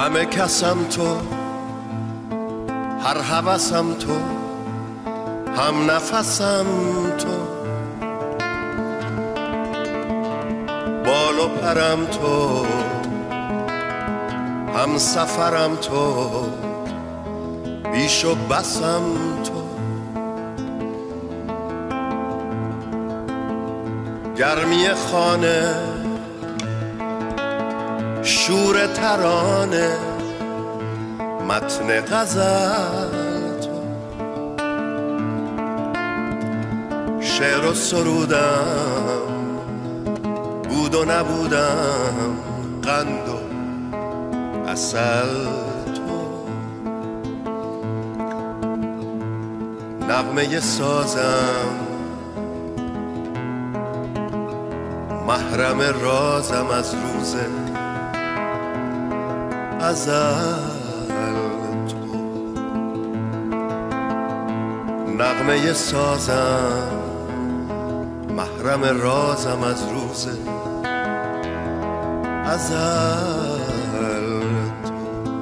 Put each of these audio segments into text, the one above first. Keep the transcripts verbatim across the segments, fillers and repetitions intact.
همه کسم تو، هر هوسم تو، هم نفسم تو، بال و پرم تو، هم سفرم تو، بیش و بسم تو، گرمی خانه، شور ترانه، متن غزل تو، شعر و سرودم، بود و نبودم، قند و عسل تو، نغمه سازم، محرم رازم از روز ازل تو، نغمه سازم، محرم رازم از روز ازل تو.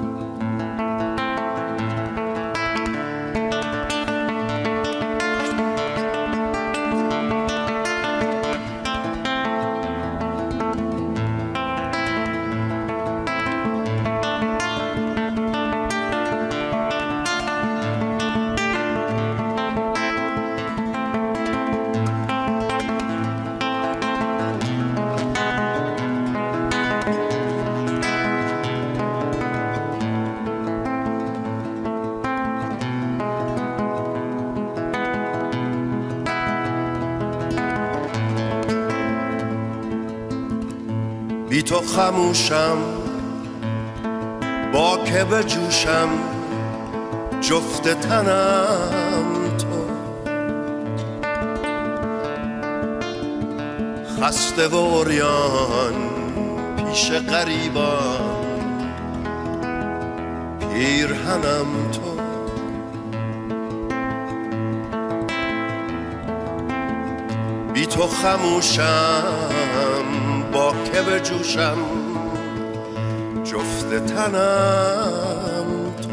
بی تو خموشم، با که به جوشم، جفت تنم تو، خسته و عریان پیش غریبان، پیرهنم تو، بی تو خموشم، با که به جوشم، جفت تنم تو،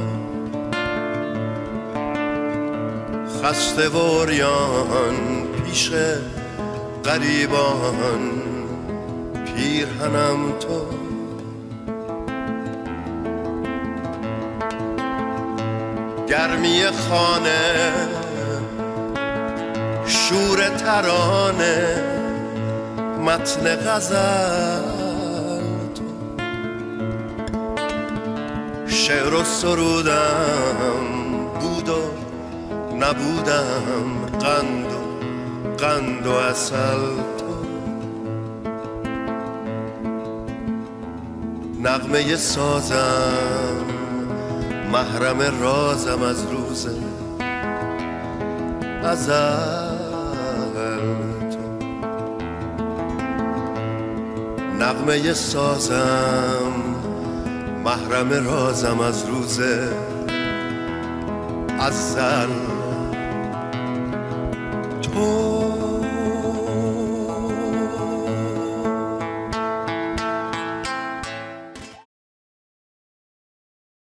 خسته و عریان پیش غریبان، پیرهنم تو، گرمی خانه، شور ترانه، متن غزل تو، شعر و سرودم، بود و نبودم، قند و قند و عسل تو، نغمه سازم، محرم رازم از روز ازل تو، نغمه سازم، محرم رازم از روز ازل تو.